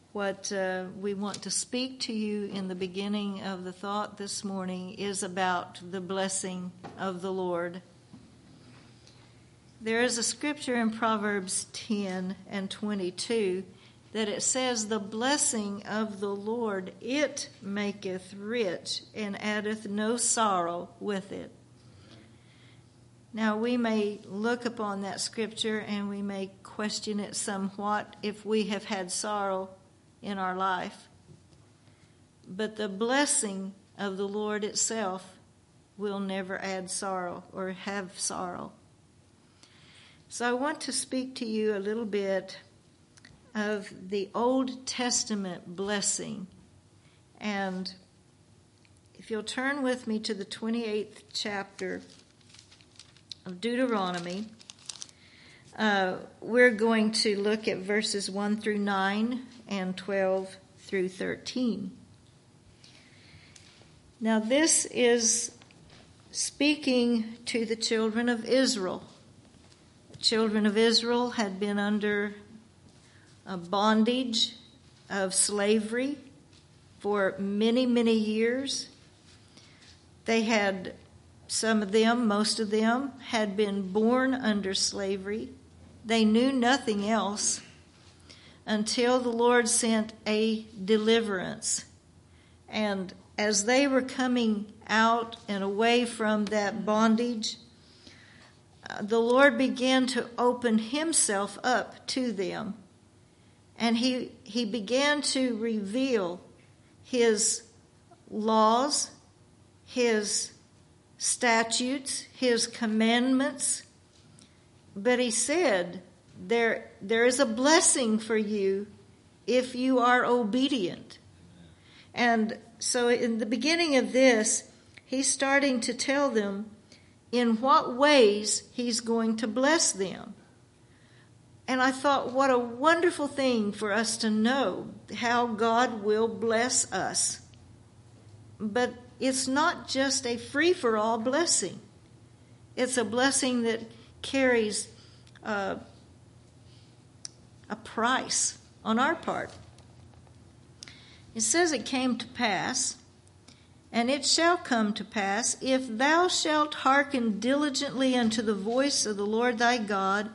What we want to speak to you in the beginning of the thought this morning is about the blessing of the Lord. There is a scripture in Proverbs 10 and 22 that it says, "The blessing of the Lord, it maketh rich, and addeth no sorrow with it." Now, we may look upon that scripture and we may question it somewhat if we have had sorrow in our life. But the blessing of the Lord itself will never add sorrow or have sorrow. So I want to speak to you a little bit of the Old Testament blessing. And if you'll turn with me to the 28th chapter of Deuteronomy, we're going to look at verses 1 through 9 and 12 through 13. Now this is speaking to the children of Israel. The children of Israel had been under a bondage of slavery for many, many years. They had, some of them, most of them, had been born under slavery. They knew nothing else until the Lord sent a deliverance. And as they were coming out and away from that bondage, the Lord began to open himself up to them. And he began to reveal his laws, his statutes, his commandments. But he said, there is a blessing for you if you are obedient. And so in the beginning of this, he's starting to tell them in what ways he's going to bless them. And I thought, what a wonderful thing for us to know how God will bless us. But it's not just a free-for-all blessing. It's a blessing that carries a price on our part. It says, "It came to pass, and it shall come to pass, if thou shalt hearken diligently unto the voice of the Lord thy God,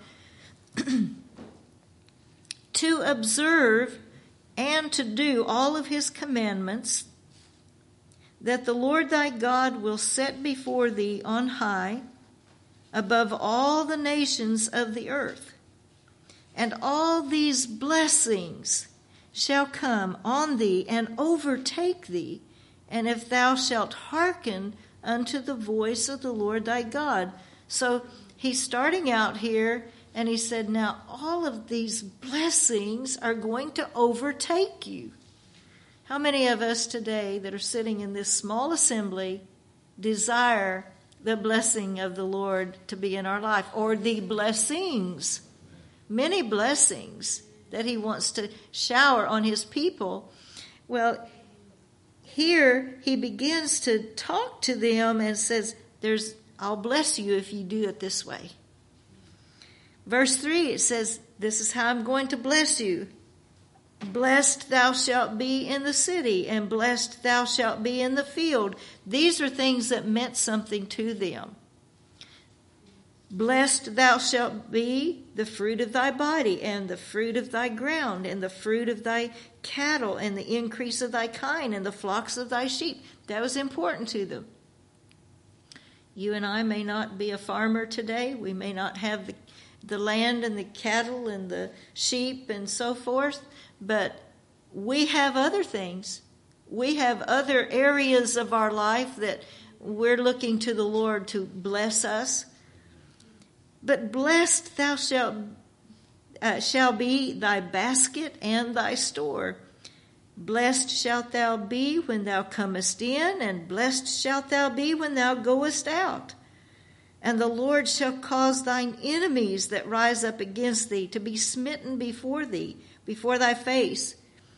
to observe and to do all of his commandments, that the Lord thy God will set before thee on high above all the nations of the earth. And all these blessings shall come on thee and overtake thee, and if thou shalt hearken unto the voice of the Lord thy God." So he's starting out here, and he said, now all of these blessings are going to overtake you. How many of us today that are sitting in this small assembly desire the blessing of the Lord to be in our life, or the blessings, many blessings that he wants to shower on his people? Well, here he begins to talk to them and says, I'll bless you if you do it this way. Verse 3, it says, this is how I'm going to bless you. "Blessed thou shalt be in the city, and blessed thou shalt be in the field." These are things that meant something to them. "Blessed thou shalt be the fruit of thy body, and the fruit of thy ground, and the fruit of thy cattle, and the increase of thy kine, and the flocks of thy sheep." That was important to them. You and I may not be a farmer today. We may not have the land and the cattle and the sheep and so forth, but we have other things. We have other areas of our life that we're looking to the Lord to bless us. "But blessed thou shall be thy basket and thy store. Blessed shalt thou be when thou comest in, and blessed shalt thou be when thou goest out. And the Lord shall cause thine enemies that rise up against thee to be smitten before thee, before thy face.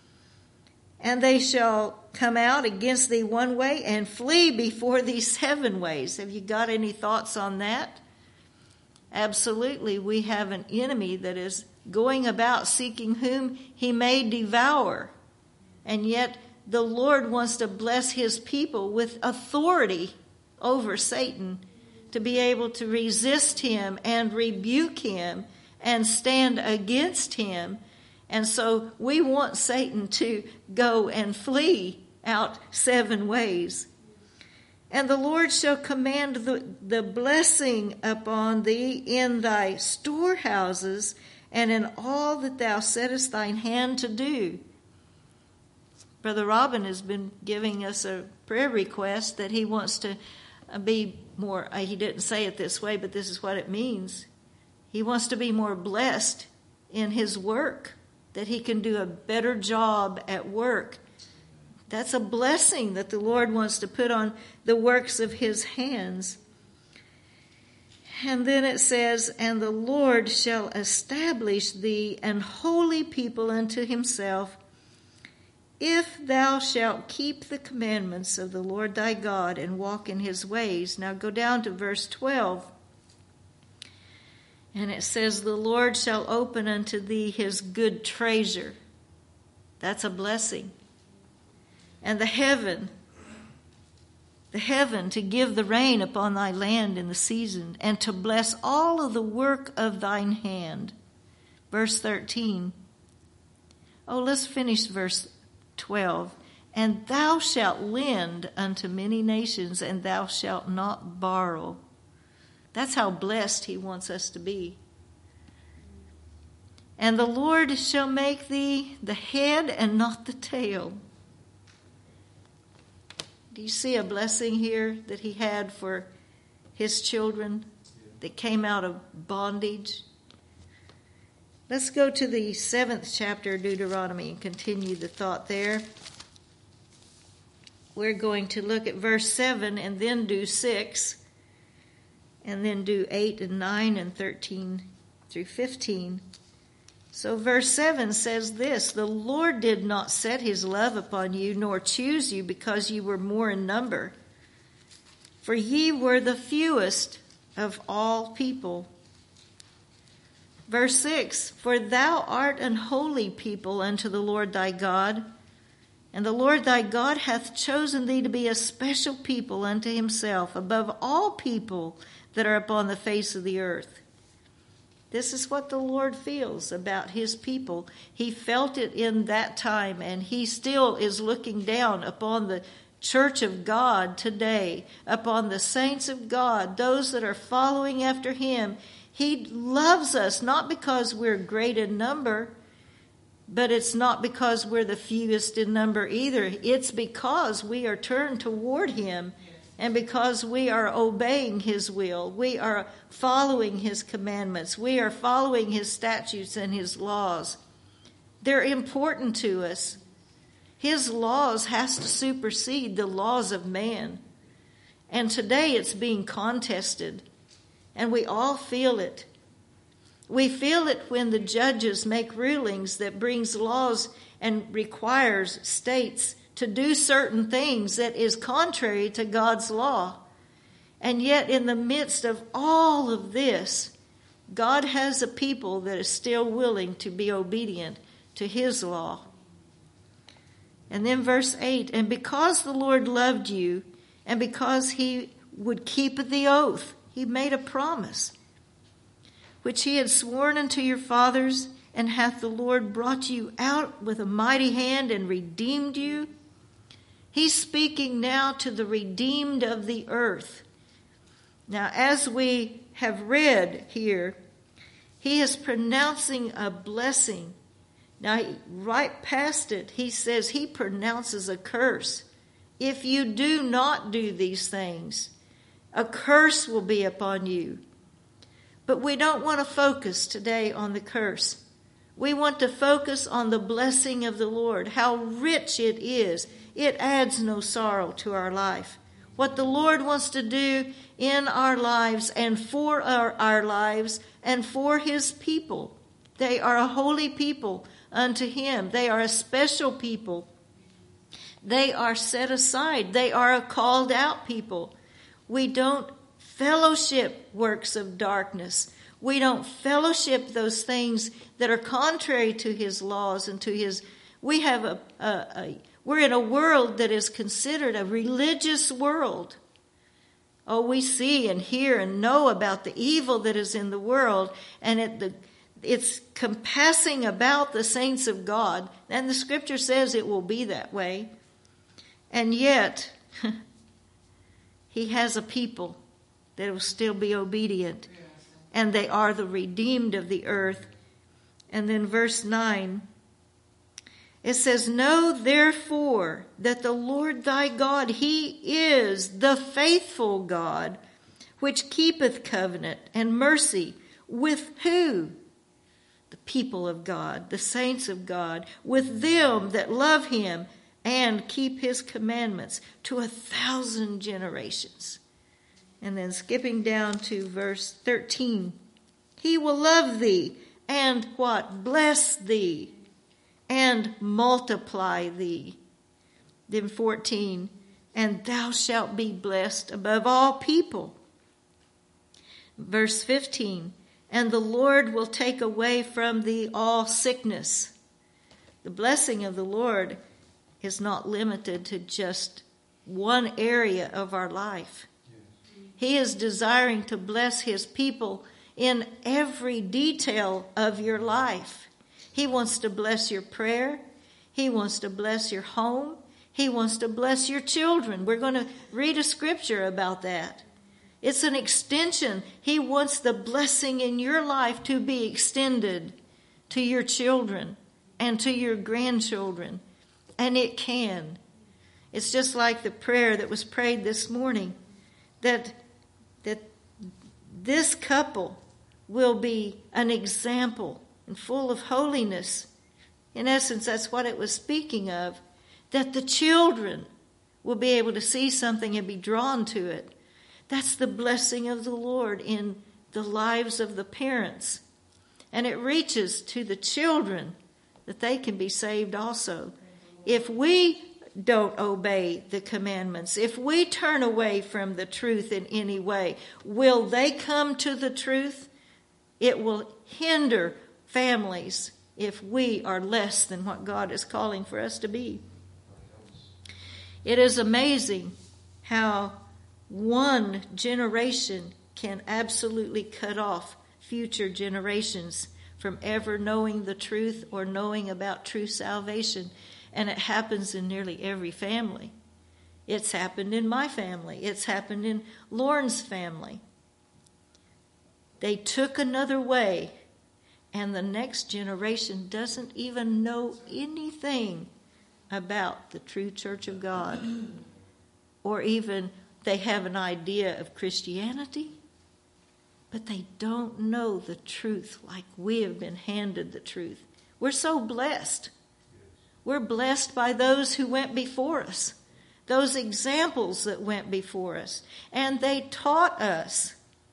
And they shall come out against thee one way and flee before thee 7 ways." Have you got any thoughts on that? Absolutely, we have an enemy that is going about seeking whom he may devour. And yet the Lord wants to bless his people with authority over Satan, to be able to resist him and rebuke him and stand against him. And so we want Satan to go and flee out 7 ways. And the Lord shall command the blessing upon thee in thy storehouses and in all that thou settest thine hand to do. Brother Robin has been giving us a prayer request that he wants to be more, he didn't say it this way, but this is what it means. He wants to be more blessed in his work, that he can do a better job at work. That's a blessing that the Lord wants to put on the works of his hands. And then it says, and the Lord shall establish thee an holy people unto himself, if thou shalt keep the commandments of the Lord thy God and walk in his ways. Now go down to verse 12. And it says, the Lord shall open unto thee his good treasure. That's a blessing. And the heaven to give the rain upon thy land in the season, and to bless all of the work of thine hand. Verse 13. Oh, let's finish verse 12. And thou shalt lend unto many nations, and thou shalt not borrow. That's how blessed he wants us to be. And the Lord shall make thee the head and not the tail. Do you see a blessing here that he had for his children that came out of bondage? Let's go to the 7th chapter of Deuteronomy and continue the thought there. We're going to look at verse 7 and then do 6, and then do 8 and 9 and 13 through 15. So verse 7 says this, the Lord did not set his love upon you, nor choose you, because you were more in number. For ye were the fewest of all people. Verse 6, for thou art an holy people unto the Lord thy God, and the Lord thy God hath chosen thee to be a special people unto himself, above all people that are upon the face of the earth. This is what the Lord feels about his people. He felt it in that time, and he still is looking down upon the church of God today, upon the saints of God, those that are following after him. He loves us, not because we're great in number, but it's not because we're the fewest in number either. It's because we are turned toward him, and because we are obeying his will. We are following his commandments. We are following his statutes and his laws. They're important to us. His laws has to supersede the laws of man. And today it's being contested. And we all feel it. We feel it when the judges make rulings that brings laws and requires states to do certain things that is contrary to God's law. And yet in the midst of all of this, God has a people that is still willing to be obedient to his law. And then verse 8, and because the Lord loved you, and because he would keep the oath, he made a promise, which he had sworn unto your fathers, and hath the Lord brought you out with a mighty hand and redeemed you. He's speaking now to the redeemed of the earth. Now, as we have read here, he is pronouncing a blessing. Now, right past it, he says he pronounces a curse. If you do not do these things, a curse will be upon you. But we don't want to focus today on the curse. We want to focus on the blessing of the Lord, how rich it is. It adds no sorrow to our life. What the Lord wants to do in our lives and for our lives and for his people. They are a holy people unto him. They are a special people. They are set aside. They are a called out people. We don't fellowship works of darkness. We don't fellowship those things that are contrary to his laws and to his. We have we're in a world that is considered a religious world. Oh, we see and hear and know about the evil that is in the world, and it's compassing about the saints of God. And the scripture says it will be that way. And yet, he has a people that will still be obedient. And they are the redeemed of the earth. And then verse 9, it says, know therefore that the Lord thy God, he is the faithful God, which keepeth covenant and mercy with who? The people of God, the saints of God, with them that love him and keep his commandments to 1,000 generations. And then skipping down to verse 13, he will love thee and what? Bless thee and multiply thee. Then 14, and thou shalt be blessed above all people. Verse 15, and the Lord will take away from thee all sickness. The blessing of the Lord is not limited to just one area of our life. He is desiring to bless his people in every detail of your life. He wants to bless your prayer. He wants to bless your home. He wants to bless your children. We're going to read a scripture about that. It's an extension. He wants the blessing in your life to be extended to your children and to your grandchildren. And it can. It's just like the prayer that was prayed this morning, that this couple will be an example and full of holiness. In essence, that's what it was speaking of, that the children will be able to see something and be drawn to it. That's the blessing of the Lord in the lives of the parents. And it reaches to the children that they can be saved also. If we don't obey the commandments, if we turn away from the truth in any way, will they come to the truth? It will hinder families if we are less than what God is calling for us to be. It is amazing how one generation can absolutely cut off future generations from ever knowing the truth or knowing about true salvation. And it happens in nearly every family. It's happened in my family. It's happened in Lauren's family. They took another way, and the next generation doesn't even know anything about the true Church of God. Or even they have an idea of Christianity, but they don't know the truth like we have been handed the truth. We're so blessed. We're blessed by those who went before us, those examples that went before us, and they taught us.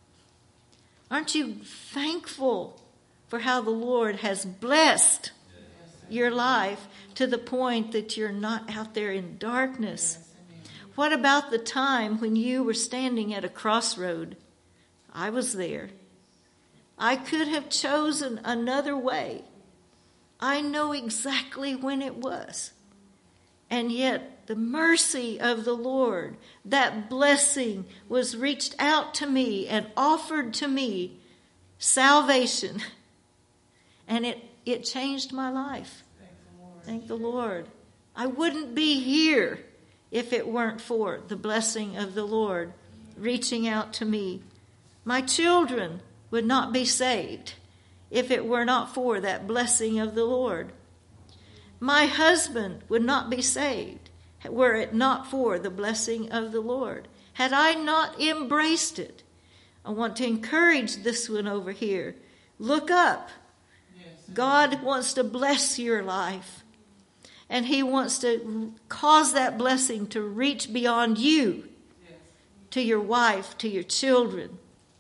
Aren't you thankful for how the Lord has blessed your life to the point that you're not out there in darkness? What about the time when you were standing at a crossroad? I was there. I could have chosen another way. I know exactly when it was. And yet the mercy of the Lord, that blessing was reached out to me and offered to me salvation. And it changed my life. Thank the Lord. I wouldn't be here if it weren't for the blessing of the Lord reaching out to me. My children would not be saved if it were not for that blessing of the Lord. My husband would not be saved were it not for the blessing of the Lord. Had I not embraced it, I want to encourage this one over here. Look up. God wants to bless your life. And he wants to cause that blessing to reach beyond you, to your wife, to your children.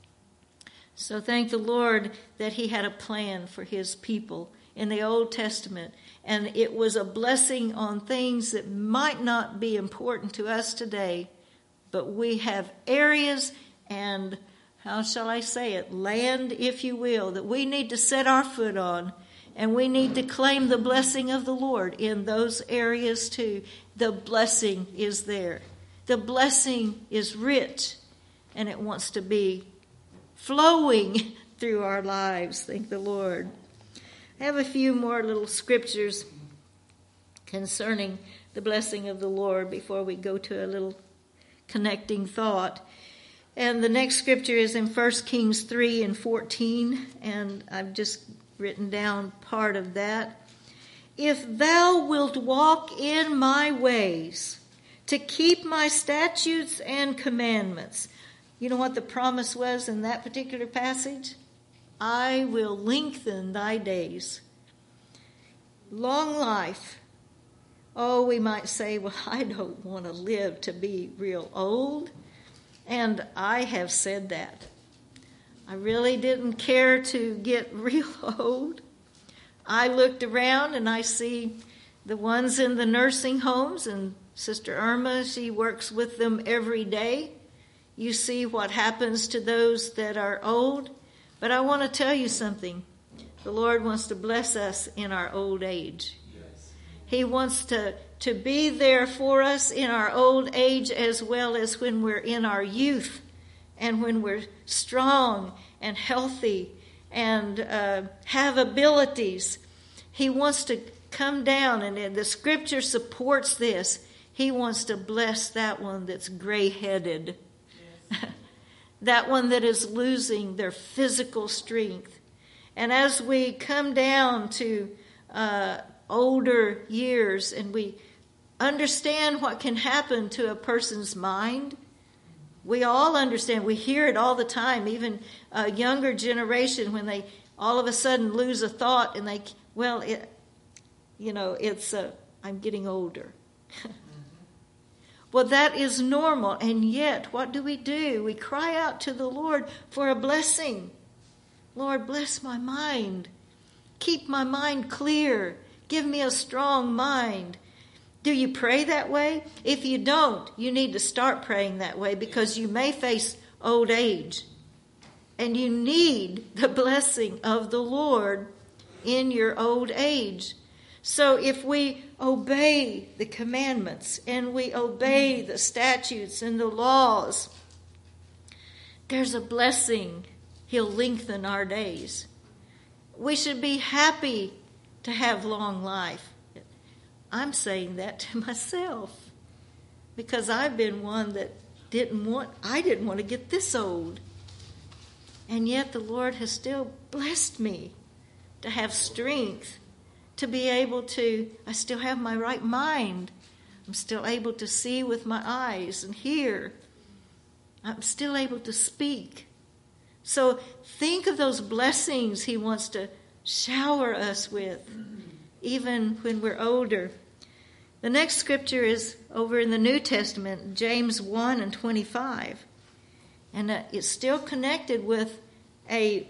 So thank the Lord that he had a plan for his people in the Old Testament. And it was a blessing on things that might not be important to us today. But we have areas and how shall I say it, land, if you will, that we need to set our foot on, and we need to claim the blessing of the Lord in those areas too. The blessing is there. The blessing is rich, and it wants to be flowing through our lives. Thank the Lord. I have a few more little scriptures concerning the blessing of the Lord before we go to a little connecting thought. And the next scripture is in 1 Kings 3:14, and I've just written down part of that. If thou wilt walk in my ways, to keep my statutes and commandments. You know what the promise was in that particular passage? I will lengthen thy days. Long life. Oh, we might say, well, I don't want to live to be real old. And I have said that. I really didn't care to get real old. I looked around and I see the ones in the nursing homes, and Sister Irma, she works with them every day. You see what happens to those that are old. But I want to tell you something. The Lord wants to bless us in our old age. Yes. He wants to be there for us in our old age as well as when we're in our youth and when we're strong and healthy and have abilities. He wants to come down, and the scripture supports this. He wants to bless that one that's gray-headed. Yes. That one that is losing their physical strength. And as we come down to older years and we understand what can happen to a person's mind, we all understand. We hear it all the time, even a younger generation, when they all of a sudden lose a thought and I'm getting older. Well, that is normal, and yet, what do? We cry out to the Lord for a blessing. Lord, bless my mind. Keep my mind clear. Give me a strong mind. Do you pray that way? If you don't, you need to start praying that way, because you may face old age, and you need the blessing of the Lord in your old age. So if we obey the commandments and we obey the statutes and the laws, there's a blessing. He'll lengthen our days. We should be happy to have long life. I'm saying that to myself because I've been one that I didn't want to get this old. And yet the Lord has still blessed me to have strength, to be able to, I still have my right mind. I'm still able to see with my eyes and hear. I'm still able to speak. So think of those blessings He wants to shower us with, even when we're older. The next scripture is over in the New Testament, James 1:25. And it's still connected with a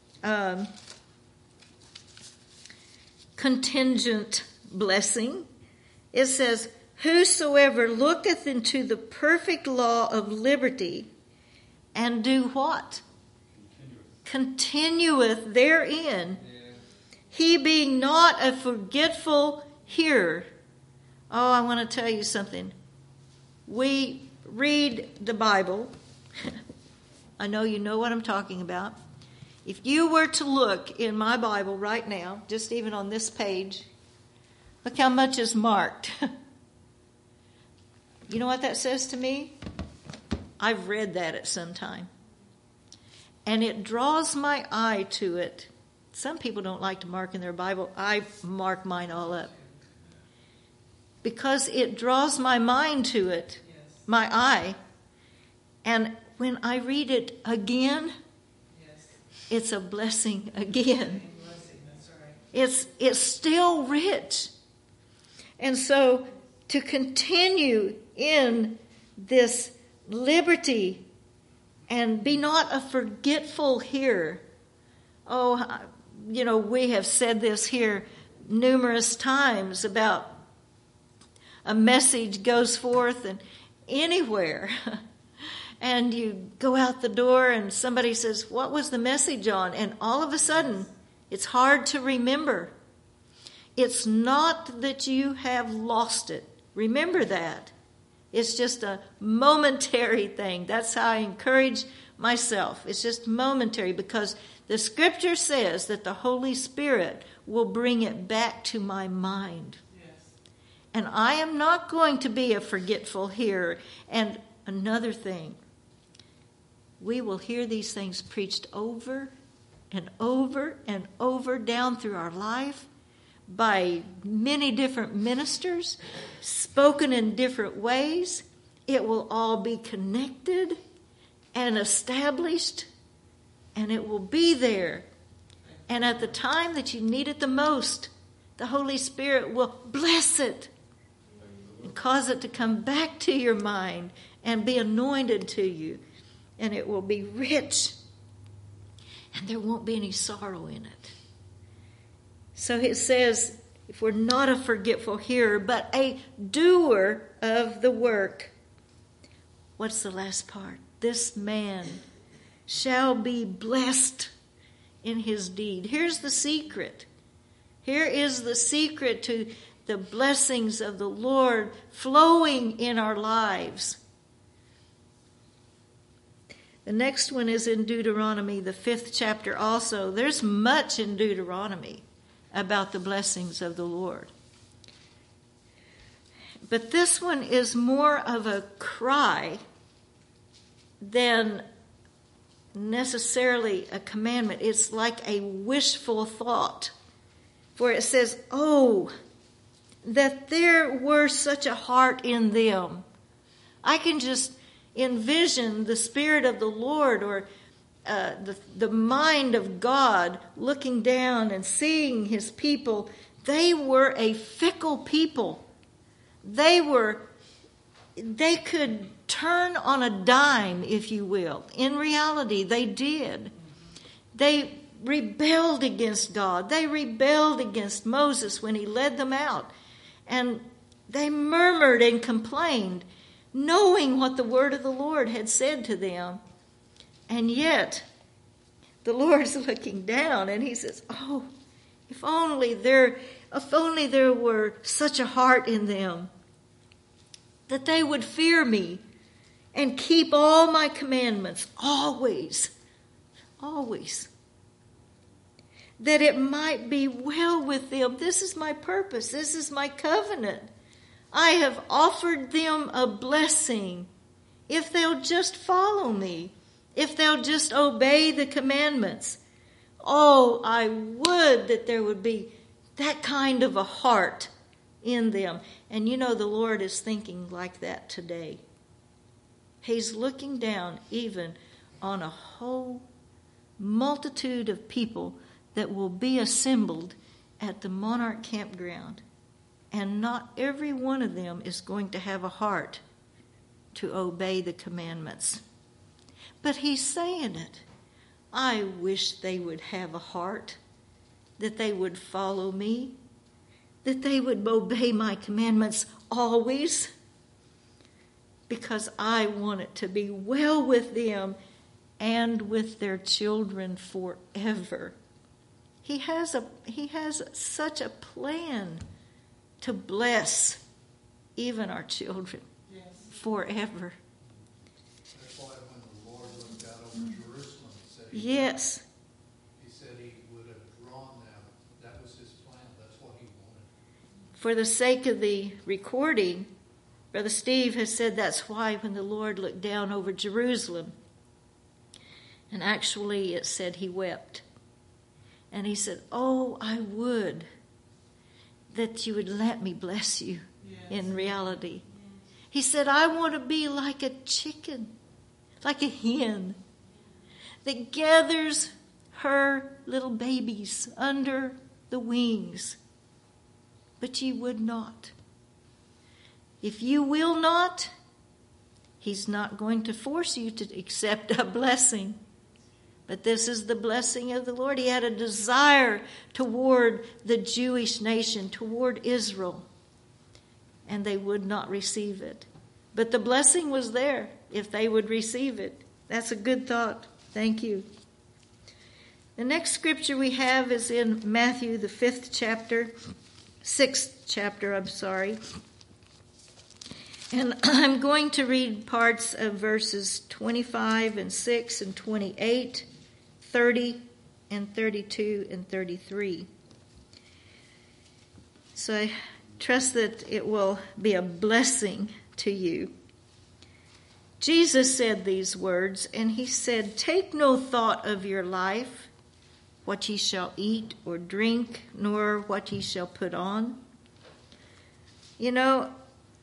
contingent blessing. It says, whosoever looketh into the perfect law of liberty and do what? Continueth therein. Yeah. He being not a forgetful hearer. Oh, I want to tell you something. We read the Bible. I know you know what I'm talking about. If you were to look in my Bible right now, just even on this page, look how much is marked. You know what that says to me? I've read that at some time. And it draws my eye to it. Some people don't like to mark in their Bible. I mark mine all up. Because it draws my mind to it, my eye. And when I read it again, it's a blessing again. It's still rich. And so to continue in this liberty and be not a forgetful hearer. Oh, we have said this here numerous times about a message goes forth and anywhere. and you go out the door and somebody says, "What was the message on?" And all of a sudden, it's hard to remember. It's not that you have lost it. Remember that. It's just a momentary thing. That's how I encourage myself. It's just momentary, because the scripture says that the Holy Spirit will bring it back to my mind. Yes. And I am not going to be a forgetful hearer. And another thing, we will hear these things preached over and over and over down through our life by many different ministers, spoken in different ways. It will all be connected and established, and it will be there. And at the time that you need it the most, the Holy Spirit will bless it and cause it to come back to your mind and be anointed to you. And it will be rich, and there won't be any sorrow in it. So it says, if we're not a forgetful hearer, but a doer of the work. What's the last part? This man shall be blessed in his deed. Here's the secret. Here is the secret to the blessings of the Lord flowing in our lives. The next one is in Deuteronomy, the 5th chapter also. There's much in Deuteronomy about the blessings of the Lord. But this one is more of a cry than necessarily a commandment. It's like a wishful thought. For it says, "Oh, that there were such a heart in them." I can just envision the Spirit of the Lord, or the mind of God looking down and seeing his people. They were a fickle people. They could turn on a dime, if you will. In reality, they did. They rebelled against God. They rebelled against Moses when he led them out. And they murmured and complained, knowing what the word of the Lord had said to them. And yet, the Lord's looking down and he says, "Oh, if only there were such a heart in them, that they would fear me and keep all my commandments always, always, that it might be well with them." This is my purpose. This is my covenant. I have offered them a blessing if they'll just follow me, if they'll just obey the commandments. Oh, I would that there would be that kind of a heart in them. And you know, the Lord is thinking like that today. He's looking down even on a whole multitude of people that will be assembled at the Monarch Campground. And not every one of them is going to have a heart to obey the commandments. But he's saying it. I wish they would have a heart, that they would follow me, that they would obey my commandments always, because I want it to be well with them and with their children forever. He has such a plan to bless even our children forever. That's why when the Lord looked out over Jerusalem, yes, he said he would have drawn them. That was his plan. That's what he wanted. For the sake of the recording, Brother Steve has said that's why when the Lord looked down over Jerusalem, and actually it said he wept. And he said, "Oh, I would that you would let me bless you." In reality. He said, "I want to be like a chicken, like a hen that gathers her little babies under the wings. But ye would not. If you will not, he's not going to force you to accept a blessing. But this is the blessing of the Lord." He had a desire toward the Jewish nation, toward Israel, and they would not receive it. But the blessing was there if they would receive it. That's a good thought. Thank you. The next scripture we have is in Matthew, the 6th chapter, And I'm going to read parts of verses 25 and 6 and 28, 30 and 32 and 33. So I trust that it will be a blessing to you. Jesus said these words, and he said, "Take no thought of your life, what ye shall eat or drink, nor what ye shall put on." You know,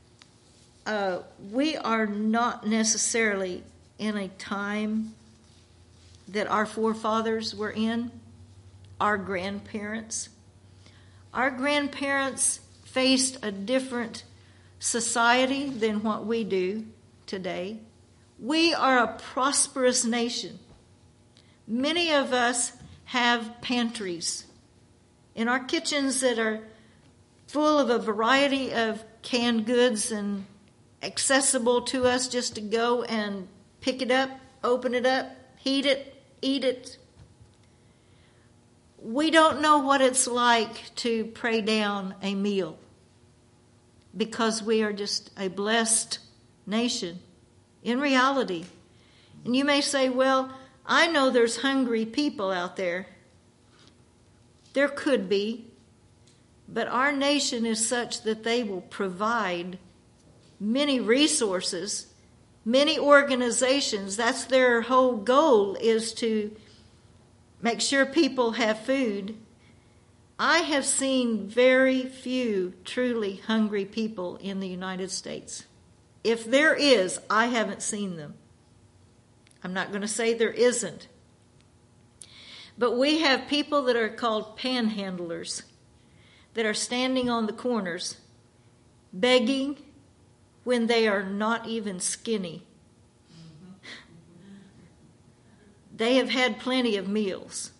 we are not necessarily in a time that our forefathers were in, our grandparents. Our grandparents faced a different society than what we do today. We are a prosperous nation. Many of us have pantries in our kitchens that are full of a variety of canned goods and accessible to us just to go and pick it up, open it up, heat it, eat it. We don't know what it's like to pray down a meal because we are just a blessed nation in reality. And you may say, well, I know there's hungry people out there. There could be. But our nation is such that they will provide many resources, many organizations. That's their whole goal, is to make sure people have food. I have seen very few truly hungry people in the United States. If there is, I haven't seen them. I'm not going to say there isn't. But we have people that are called panhandlers that are standing on the corners begging when they are not even skinny. They have had plenty of meals.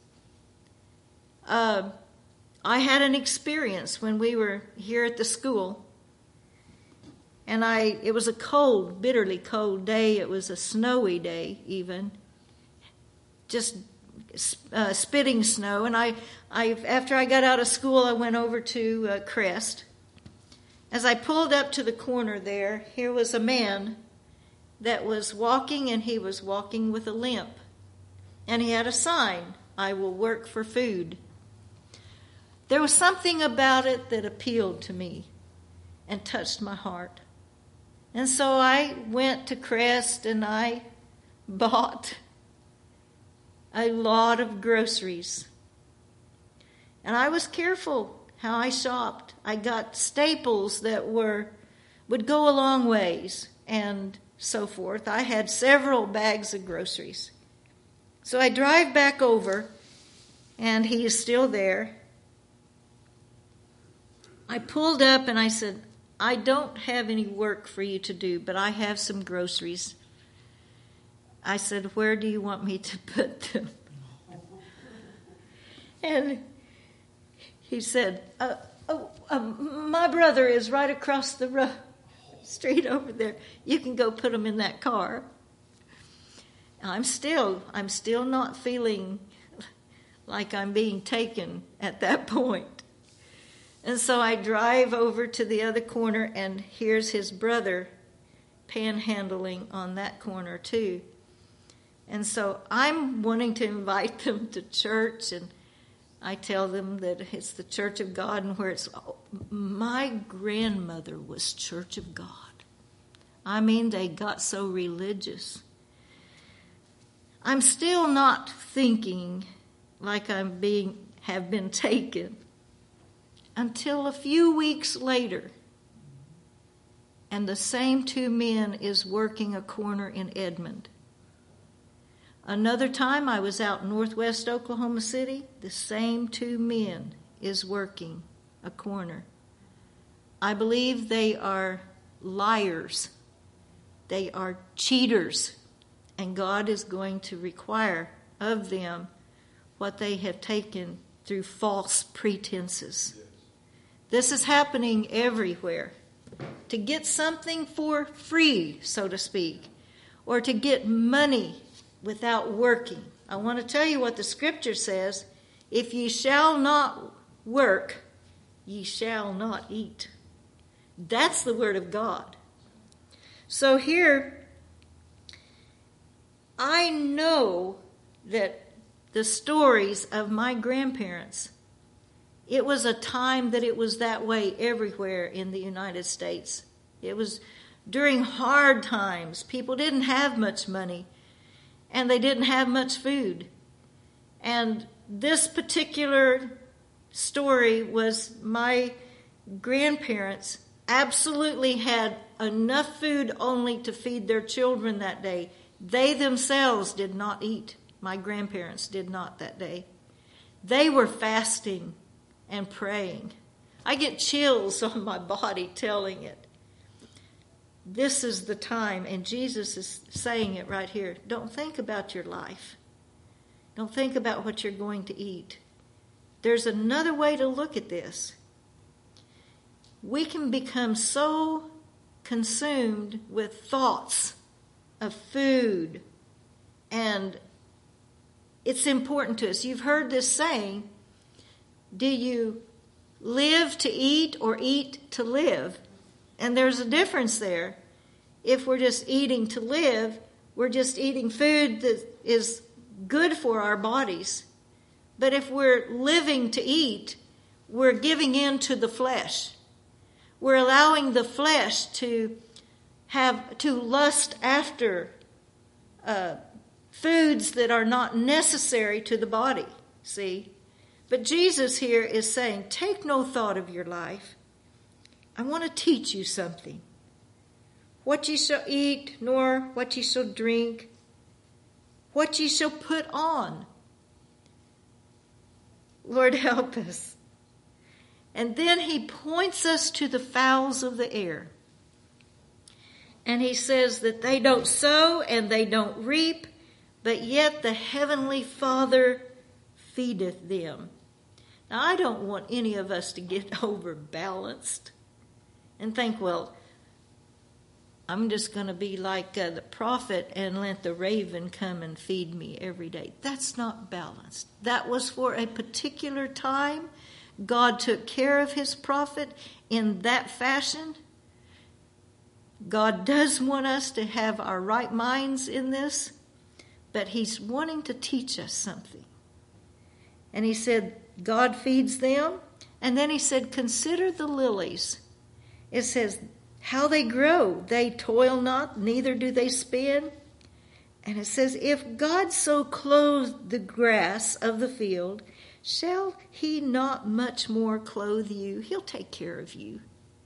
I had an experience when we were here at the school, and it was a cold, bitterly cold day. It was a snowy day even, just spitting snow. And I after I got out of school, I went over to Crest. As I pulled up to the corner there, here was a man that was walking, and he was walking with a limp. And he had a sign, "I will work for food." There was something about it that appealed to me and touched my heart. And so I went to Crest and I bought a lot of groceries. And I was careful how I shopped. I got staples that would go a long ways and so forth. I had several bags of groceries. So I drive back over, and he is still there. I pulled up and I said, "I don't have any work for you to do, but I have some groceries." I said, "Where do you want me to put them?" And he said, "My brother is right across the street over there. You can go put them in that car." I'm still not feeling like I'm being taken at that point. And so I drive over to the other corner, and here's his brother panhandling on that corner too. And so I'm wanting to invite them to church, and I tell them that it's the Church of God, and where it's, my grandmother was Church of God. I mean, they got so religious. I'm still not thinking like have been taken until a few weeks later, and the same two men is working a corner in Edmond. Another time I was out in northwest Oklahoma City, the same two men is working a corner. I believe they are liars. They are cheaters. And God is going to require of them what they have taken through false pretenses. Yes. This is happening everywhere. to get something for free, so to speak, or to get money without working. I want to tell you what the scripture says. If ye shall not work, ye shall not eat. That's the word of God. So here, I know that the stories of my grandparents, it was a time that it was that way everywhere in the United States. It was during hard times. People didn't have much money, and they didn't have much food. And this particular story was my grandparents absolutely had enough food only to feed their children that day. They themselves did not eat. My grandparents did not that day. They were fasting and praying. I get chills on my body telling it. This is the time, and Jesus is saying it right here. Don't think about your life. Don't think about what you're going to eat. There's another way to look at this. We can become so consumed with thoughts of food, and it's important to us. You've heard this saying, do you live to eat or eat to live? And there's a difference there. If we're just eating to live, we're just eating food that is good for our bodies. But if we're living to eat, we're giving in to the flesh. We're allowing the flesh to lust after foods that are not necessary to the body, see? But Jesus here is saying, take no thought of your life. I want to teach you something. What ye shall eat, nor what ye shall drink, what ye shall put on. Lord, help us. And then he points us to the fowls of the air. And he says that they don't sow and they don't reap, but yet the heavenly Father feedeth them. Now, I don't want any of us to get overbalanced and think, well, I'm just going to be like the prophet and let the raven come and feed me every day. That's not balanced. That was for a particular time. God took care of his prophet in that fashion. God does want us to have our right minds in this, but he's wanting to teach us something. And he said, God feeds them. And then he said, consider the lilies. It says, how they grow. They toil not, neither do they spin. And it says, if God so clothed the grass of the field, shall he not much more clothe you? He'll take care of you.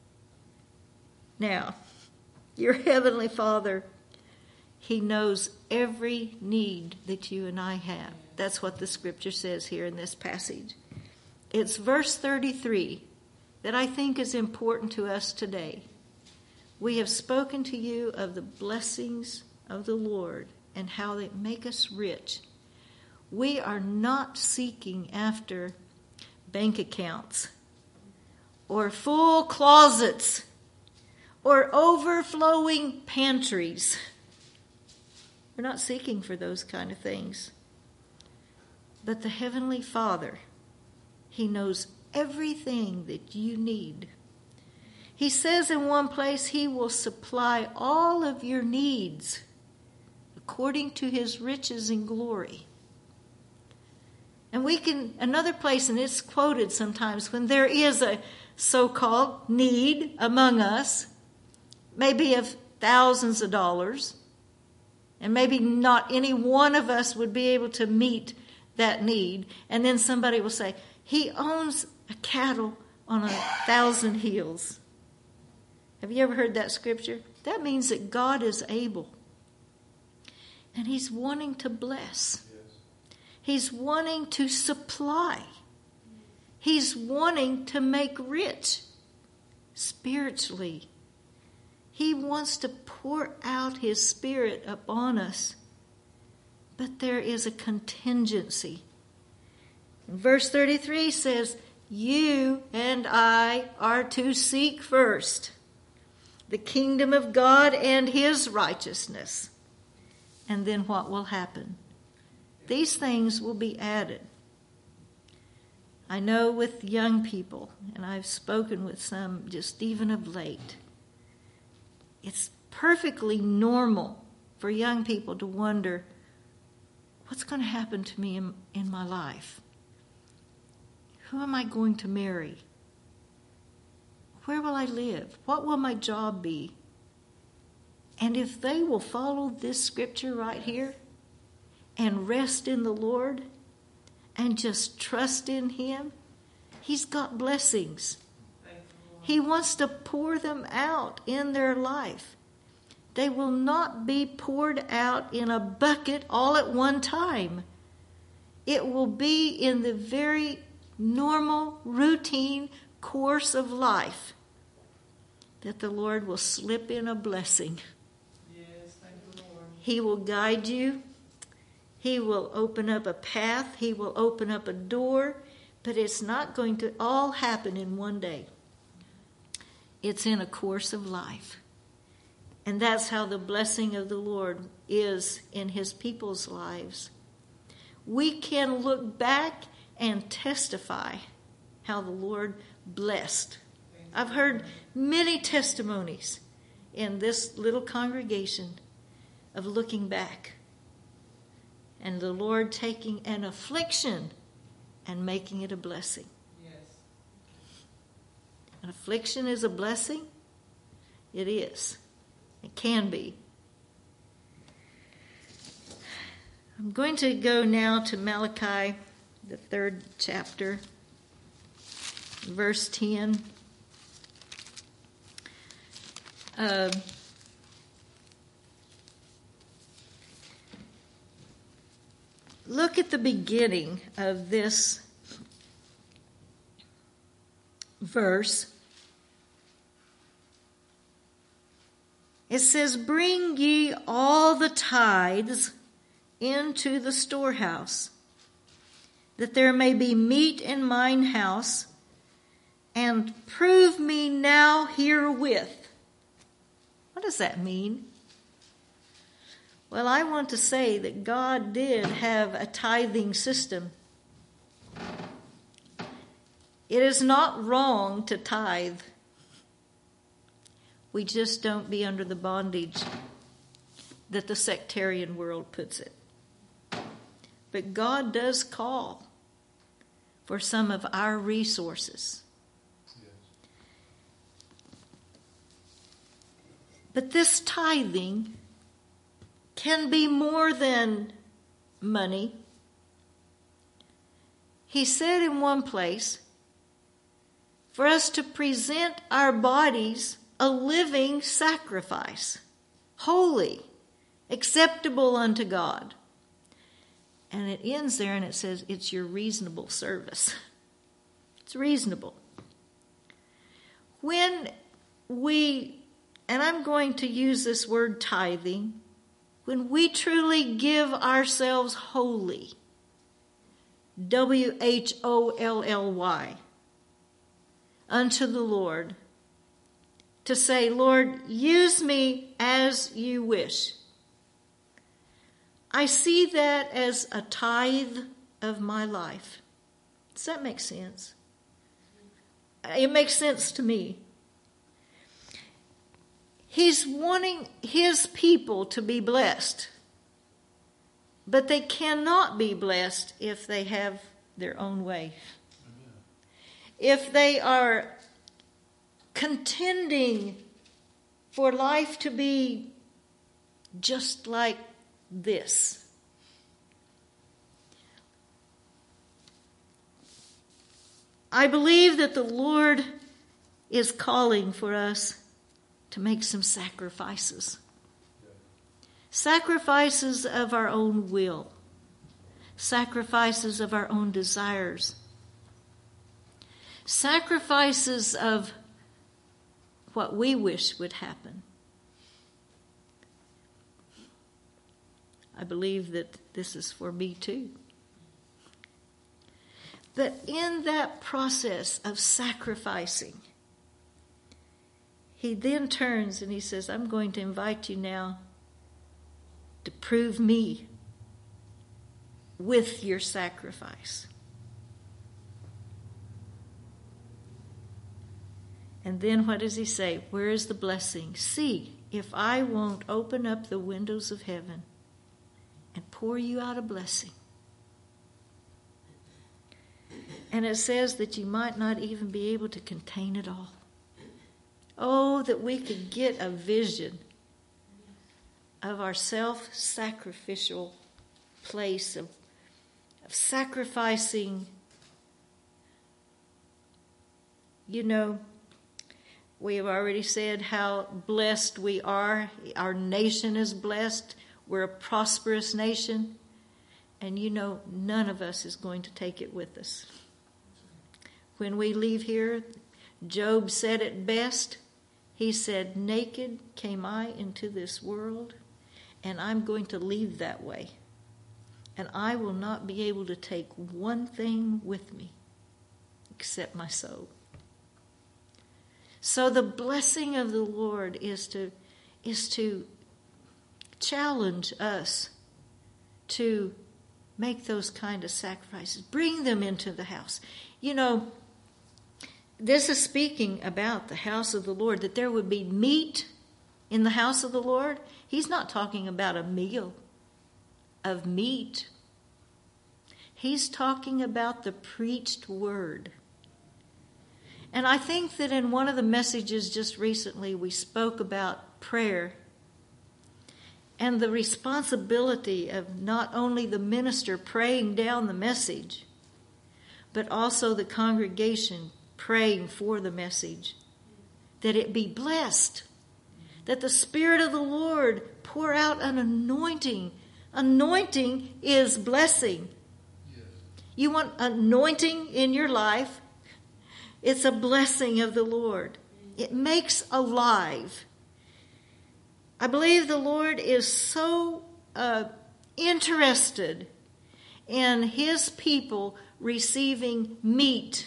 Now, your heavenly Father, he knows every need that you and I have. That's what the scripture says here in this passage. It's verse 33 that I think is important to us today. We have spoken to you of the blessings of the Lord and how they make us rich. We are not seeking after bank accounts or full closets or overflowing pantries. We're not seeking for those kind of things. But the Heavenly Father, he knows everything that you need. He says in one place he will supply all of your needs according to his riches and glory. And we can, another place, and it's quoted sometimes, when there is a so-called need among us, maybe of thousands of dollars, and maybe not any one of us would be able to meet that need. And then somebody will say, he owns a cattle on 1,000 hills. Have you ever heard that scripture? That means that God is able. And he's wanting to bless. Yes. He's wanting to supply. He's wanting to make rich spiritually. He wants to pour out his Spirit upon us. But there is a contingency. Verse 33 says, you and I are to seek first. the kingdom of God and his righteousness. And then what will happen? These things will be added. I know with young people, and I've spoken with some just even of late, it's perfectly normal for young people to wonder, what's going to happen to me in my life? Who am I going to marry? Where will I live? What will my job be? And if they will follow this scripture right here and rest in the Lord and just trust in him, he's got blessings. He wants to pour them out in their life. They will not be poured out in a bucket all at one time. It will be in the very normal, routine course of life that the Lord will slip in a blessing. Yes, thank the Lord. He will guide you. He will open up a path. He will open up a door. But it's not going to all happen in one day. It's in a course of life. And that's how the blessing of the Lord is in his people's lives. We can look back and testify how the Lord blessed. I've heard many testimonies in this little congregation of looking back and the Lord taking an affliction and making it a blessing. Yes. An affliction is a blessing? It is. It can be. I'm going to go now to Malachi, the 3rd chapter, verse 10. Look at the beginning of this verse. It says, "Bring ye all the tithes into the storehouse, that there may be meat in mine house, and prove me now herewith." What does that mean? Well, I want to say that God did have a tithing system. It is not wrong to tithe. We just don't be under the bondage that the sectarian world puts it. But God does call for some of our resources. Yes. But this tithing can be more than money. He said in one place, for us to present our bodies a living sacrifice, holy, acceptable unto God. And it ends there and it says, it's your reasonable service. It's reasonable. When we, and I'm going to use this word tithing, when we truly give ourselves wholly, WHOLLY, unto the Lord, to say, Lord, use me as you wish. I see that as a tithe of my life. Does that make sense? It makes sense to me. He's wanting his people to be blessed. But they cannot be blessed if they have their own way. Amen. If they are contending for life to be just like this. I believe that the Lord is calling for us to make some sacrifices. Sacrifices of our own will. Sacrifices of our own desires. Sacrifices of what we wish would happen. I believe that this is for me too. But in that process of sacrificing, he then turns and he says, I'm going to invite you now to prove me with your sacrifice. And then what does he say? Where is the blessing? See if I won't open up the windows of heaven and pour you out a blessing. And it says that you might not even be able to contain it all. Oh, that we could get a vision of our self-sacrificial place of sacrificing. You know, we have already said how blessed we are. Our nation is blessed. We're a prosperous nation. And you know, none of us is going to take it with us. When we leave here, Job said it best. He said, naked came I into this world, and I'm going to leave that way. And I will not be able to take one thing with me except my soul. So the blessing of the Lord is to challenge us to make those kind of sacrifices. Bring them into the house. You know, this is speaking about the house of the Lord, that there would be meat in the house of the Lord. He's not talking about a meal of meat. He's talking about the preached word. And I think that in one of the messages just recently, we spoke about prayer and the responsibility of not only the minister praying down the message, but also the congregation praying for the message, that it be blessed, that the Spirit of the Lord pour out an anointing. Anointing is blessing. Yes. You want anointing in your life? It's a blessing of the Lord. It makes alive. I believe the Lord is so interested in His people receiving meat.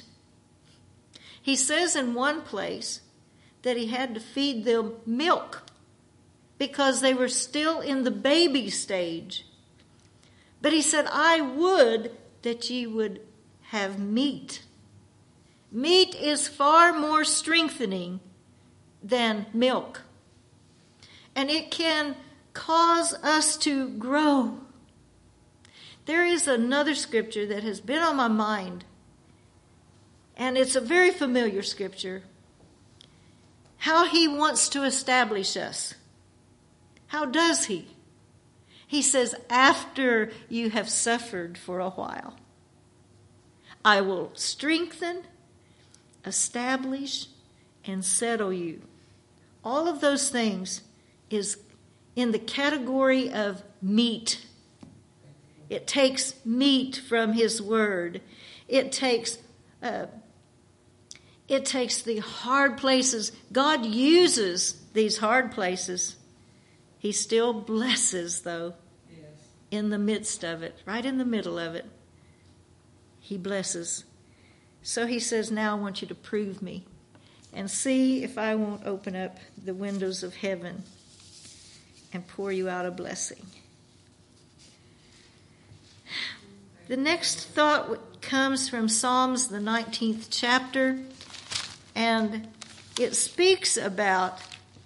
He says in one place that He had to feed them milk because they were still in the baby stage. But He said, I would that ye would have meat. Meat is far more strengthening than milk. And it can cause us to grow. There is another scripture that has been on my mind. And it's a very familiar scripture. How He wants to establish us. How does He? He says, after you have suffered for a while, I will strengthen, establish, and settle you. All of those things is in the category of meat. It takes meat from His word. It takes the hard places. God uses these hard places. He still blesses, though, yes, in the midst of it, right in the middle of it. He blesses. So He says, now I want you to prove me and see if I won't open up the windows of heaven and pour you out a blessing. The next thought comes from Psalms, the 19th chapter, and it speaks about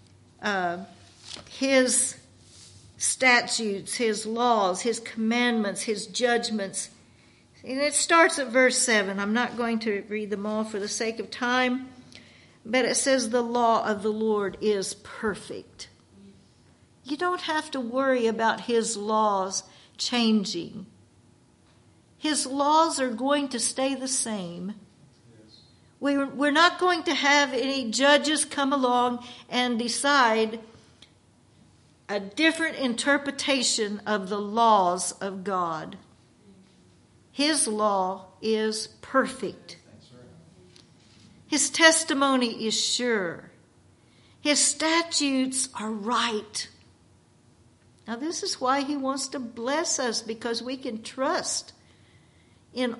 His statutes, His laws, His commandments, His judgments. And it starts at verse 7. I'm not going to read them all for the sake of time, but it says the law of the Lord is perfect. You don't have to worry about His laws changing. His laws are going to stay the same. We're not going to have any judges come along and decide a different interpretation of the laws of God. His law is perfect. His testimony is sure. His statutes are right. Now, this is why He wants to bless us, because we can trust in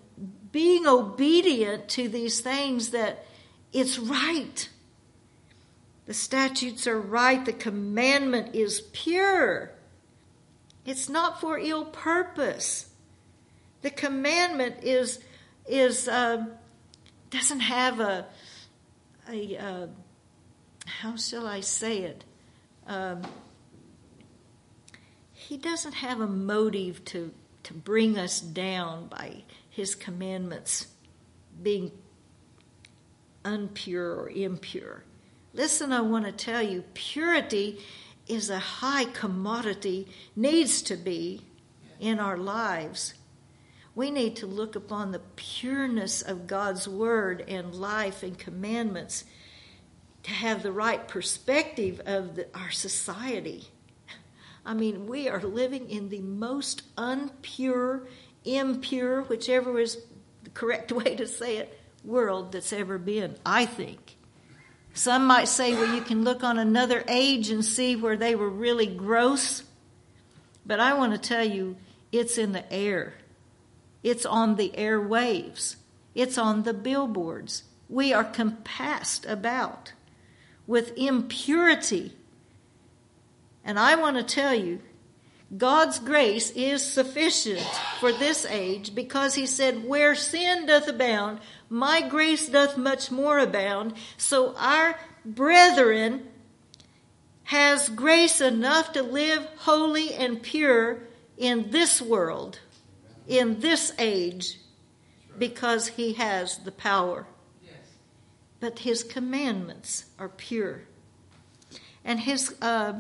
being obedient to these things, that it's right. The statutes are right. The commandment is pure. It's not for ill purpose. The commandment doesn't have a how shall I say it? He doesn't have a motive to bring us down by his commandments being unpure or impure. Listen, I want to tell you, purity is a high commodity, needs to be in our lives. We need to look upon the pureness of God's word and life and commandments to have the right perspective of our society. I mean, we are living in the most unpure, impure, whichever is the correct way to say it, world that's ever been, I think. Some might say, well, you can look on another age and see where they were really gross. But I want to tell you, it's in the air. It's on the airwaves. It's on the billboards. We are compassed about with impurity. And I want to tell you, God's grace is sufficient for this age, because he said, where sin doth abound, my grace doth much more abound. So our brethren has grace enough to live holy and pure in this world, in this age, because he has the power. But his commandments are pure. And his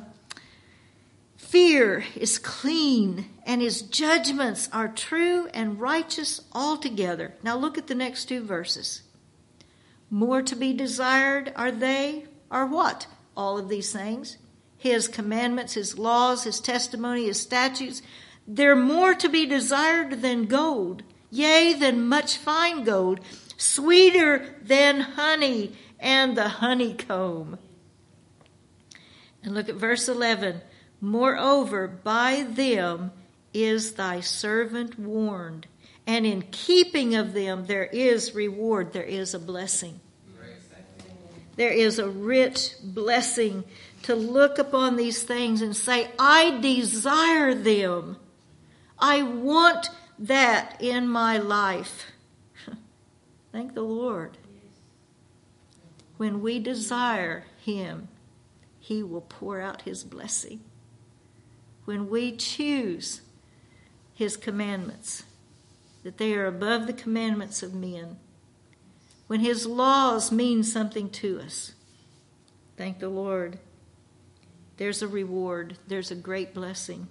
fear is clean, and his judgments are true and righteous altogether. Now look at the next two verses. More to be desired are what? All of these things. His commandments, his laws, his testimony, his statutes. They're more to be desired than gold, yea, than much fine gold, sweeter than honey and the honeycomb. And look at verse 11. Moreover, by them is thy servant warned, and in keeping of them there is reward, there is a blessing. There is a rich blessing to look upon these things and say, I desire them. I want that in my life. Thank the Lord. When we desire him, he will pour out his blessing. When we choose his commandments, that they are above the commandments of men, when his laws mean something to us, thank the Lord, there's a reward, there's a great blessing.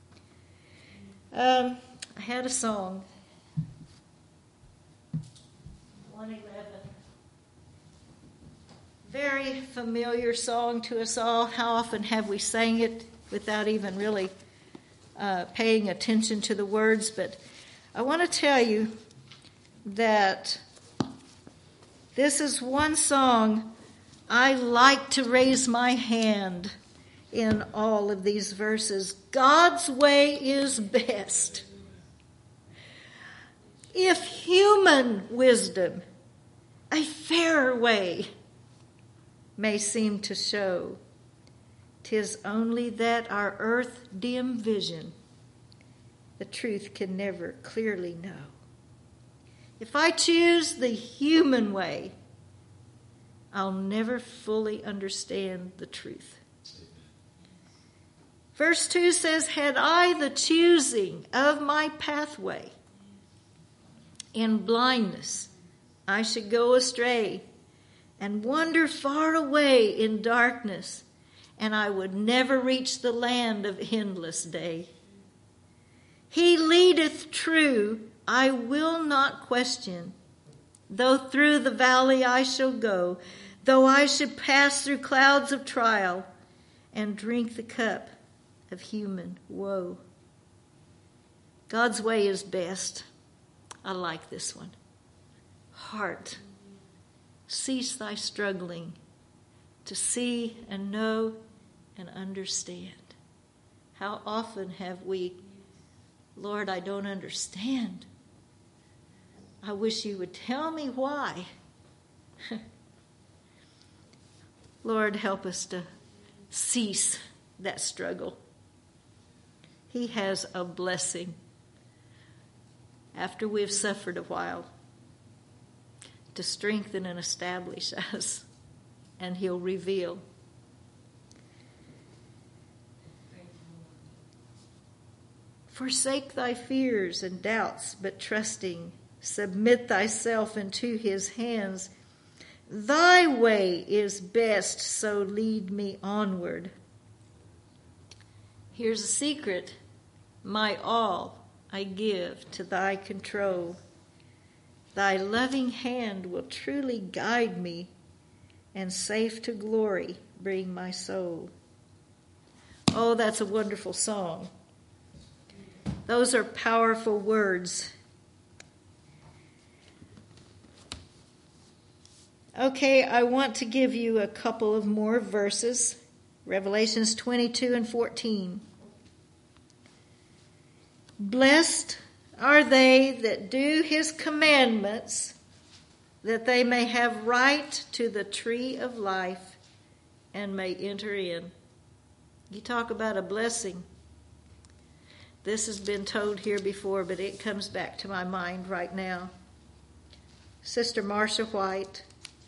I had a song, 111. Very familiar song to us all. How often have we sang it without even really paying attention to the words? But I want to tell you that this is one song I like to raise my hand in all of these verses. God's way is best. If human wisdom, a fairer way, may seem to show, 'tis only that our earth-dim vision the truth can never clearly know. If I choose the human way, I'll never fully understand the truth. Verse 2 says, had I the choosing of my pathway, in blindness I should go astray and wander far away in darkness, and I would never reach the land of endless day. He leadeth true, I will not question. Though through the valley I shall go, though I should pass through clouds of trial and drink the cup of human woe. God's way is best. I like this one. Heart, cease thy struggling to see and know and understand. How often have we, Lord, I don't understand. I wish you would tell me why. Lord, help us to cease that struggle. He has a blessing after we've suffered a while to strengthen and establish us, and He'll reveal. Forsake thy fears and doubts, but trusting, submit thyself into His hands. Thy way is best, so lead me onward. Here's a secret. My all I give to thy control. Thy loving hand will truly guide me, and safe to glory bring my soul. Oh, that's a wonderful song. Those are powerful words. Okay, I want to give you a couple of more verses. Revelations 22 and 14. Blessed are they that do His commandments, that they may have right to the tree of life and may enter in. You talk about a blessing. This has been told here before, but it comes back to my mind right now. Sister Marcia White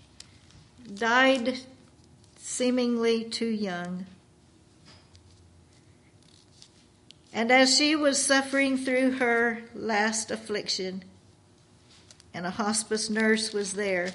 died seemingly too young. And as she was suffering through her last affliction, and a hospice nurse was there,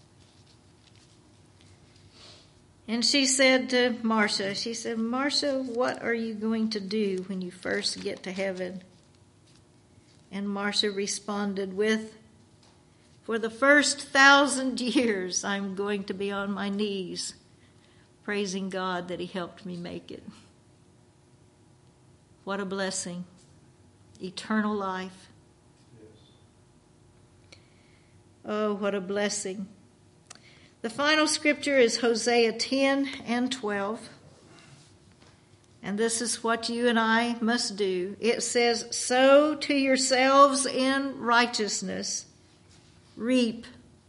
and she said to Marcia, Marcia, what are you going to do when you first get to heaven? And Marcia responded with, for the first 1,000 years, I'm going to be on my knees, praising God that He helped me make it. What a blessing. Eternal life. Yes. Oh, what a blessing. The final scripture is Hosea 10 and 12. And this is what you and I must do. It says, sow to yourselves in righteousness, reap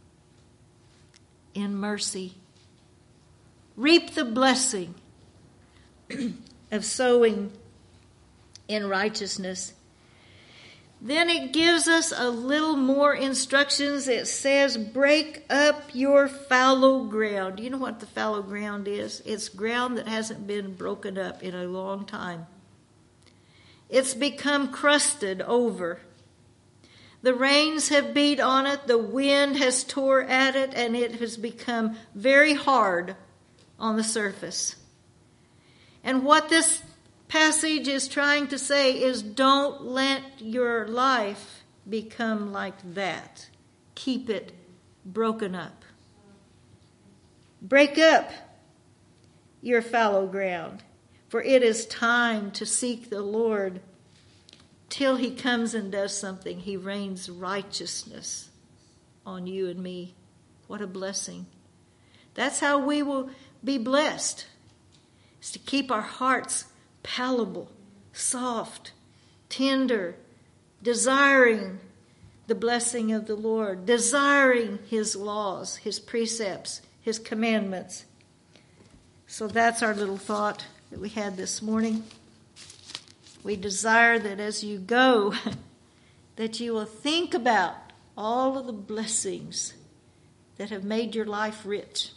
in mercy. Reap the blessing of sowing in righteousness. Then it gives us a little more instructions. It says, break up your fallow ground. You know what the fallow ground is? It's ground that hasn't been broken up in a long time. It's become crusted over. The rains have beat on it, the wind has tore at it, and it has become very hard on the surface. And what this passage is trying to say is, don't let your life become like that. Keep it broken up. Break up your fallow ground, for it is time to seek the Lord till He comes and does something. He rains righteousness on you and me. What a blessing. That's how we will be blessed, is to keep our hearts palatable, soft, tender, desiring the blessing of the Lord, desiring His laws, His precepts, His commandments. So that's our little thought that we had this morning. We desire that as you go, that you will think about all of the blessings that have made your life rich.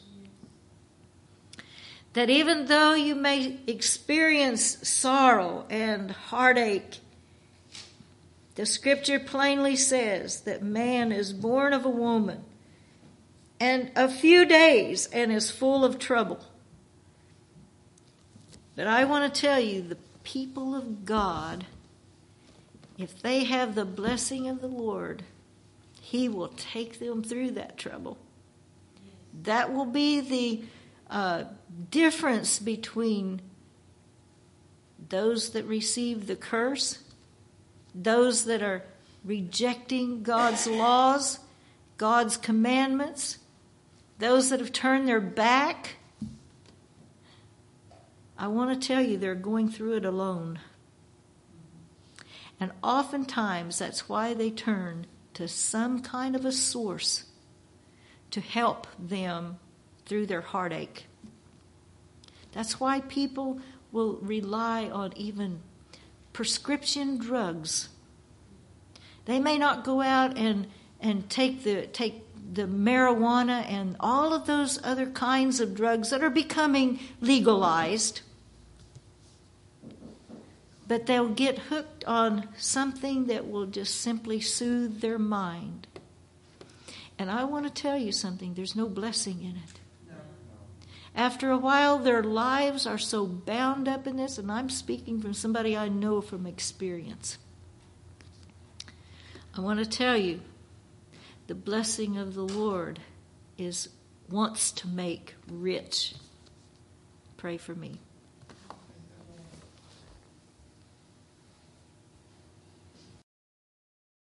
That even though you may experience sorrow and heartache, the scripture plainly says that man is born of a woman and a few days and is full of trouble. But I want to tell you, the people of God, if they have the blessing of the Lord, He will take them through that trouble. That will be the difference between those that receive the curse, those that are rejecting God's laws, God's commandments, those that have turned their back. I want to tell you, they're going through it alone. And oftentimes that's why they turn to some kind of a source to help them through their heartache. That's why people will rely on even prescription drugs. They may not go out and take the marijuana and all of those other kinds of drugs that are becoming legalized, but they'll get hooked on something that will just simply soothe their mind. And I want to tell you something, there's no blessing in it. After a while, their lives are so bound up in this, and I'm speaking from somebody I know from experience. I want to tell you, the blessing of the Lord wants to make rich. Pray for me.